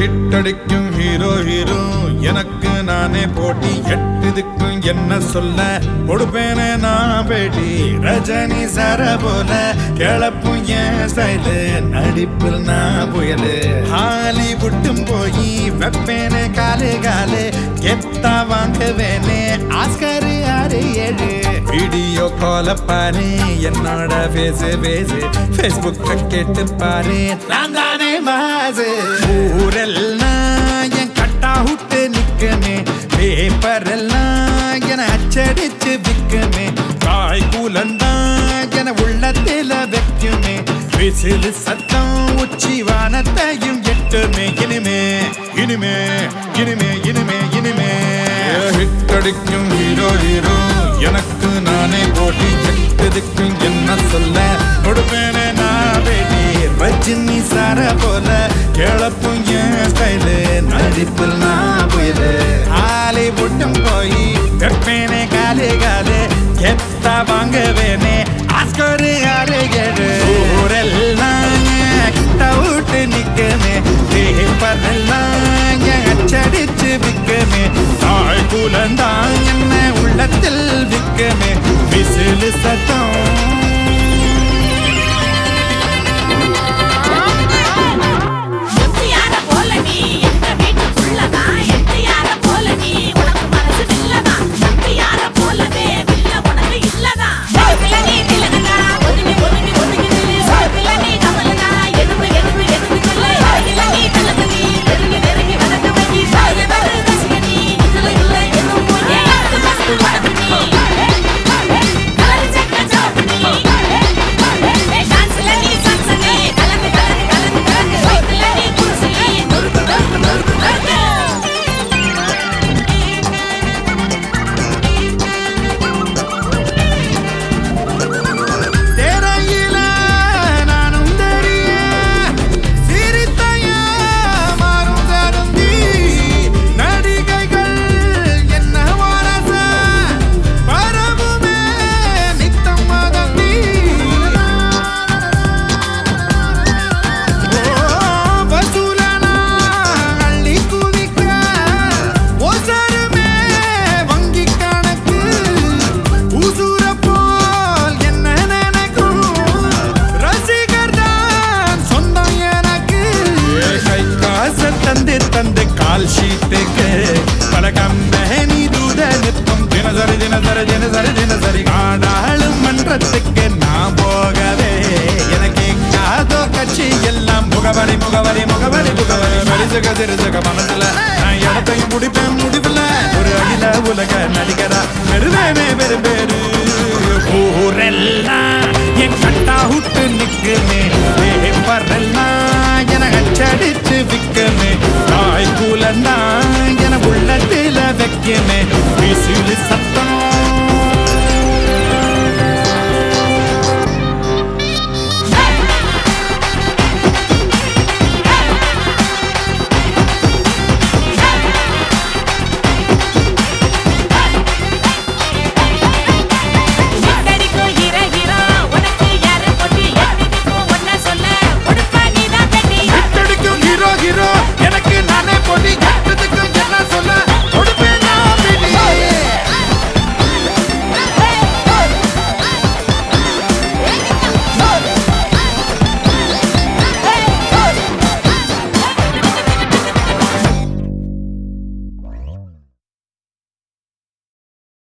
hit அடிக்கும் hero hero எனக்கு நானே போட்டி எட்டுதுக்கும் என்ன சொல்ல கொடுப்பேனே நான் பேட்டி ரஜினி சார போல கிளப்பும் என் ஸ்டைலு நடிப்பில் நான் புயலு ஹாலிவுட்டும் போய் வெப்பேனே காலு காலு கெத்தா வாங்குவேனே ஆஸ்கர் 6-7 வீடியோ கால பாரு என்னோட பேசு ஃபேஸ்புக்க கேட்டு பாரு நான் தானே மாசு ஊரெல்லாம் என் கட்டா விட்டு நிக்குமே பேப்பர் எல்லாம் என அச்சடிச்சு விக்குமே காய் கூலந்தான் என உள்ளத்தில வைக்குமே விசில் சத்தம் உச்சி வானத்தையும் எட்டுமே இனிமே இனிமே இனிமே இனிமே இனிமே ஹிட் அடிக்கும் ஹீரோ ஹீரோ எனக்கு நானே போட்டி எட்டுதுக்கும் என்ன சொல்ல கொடுப்பேனே நான் பேட்டி ரஜினி சார போல கிளப்பும் என் ஸ்டைலு நடிப்பில் நான் புயலு ஹாலிவுட்டும் போய் வெப்பேனே காலு காலு கெத்தா வாங்குவேனே ஆஸ்கர் 6-7 ஊரெல்லாம் கிட்ட விட்டு நிக்குமே பேப்பர் எல்லாம் அச்சடிச்சு விக்குமே தாய் குலந்தான் என்ன உள்ளத்தில் விக்குமே விசில் சத்தம் தந்து கால் ஷீட்டுக்கு பல கம்பெனி தூத நிற்பம் தினசரி ஆடாளும் மன்றத்துக்கு நான் போகவே எனக்கு காதோ கட்சி எல்லாம் முகவரி சிறுசக மனசுல நான் இடத்தையும் முடிப்பேன் முடிவில் ஒரு அகில உலக நடிகரா பெருவேனே பெரும்பேரு ஊரெல்லாம் என் கட்டா விட்டு நிக்குமே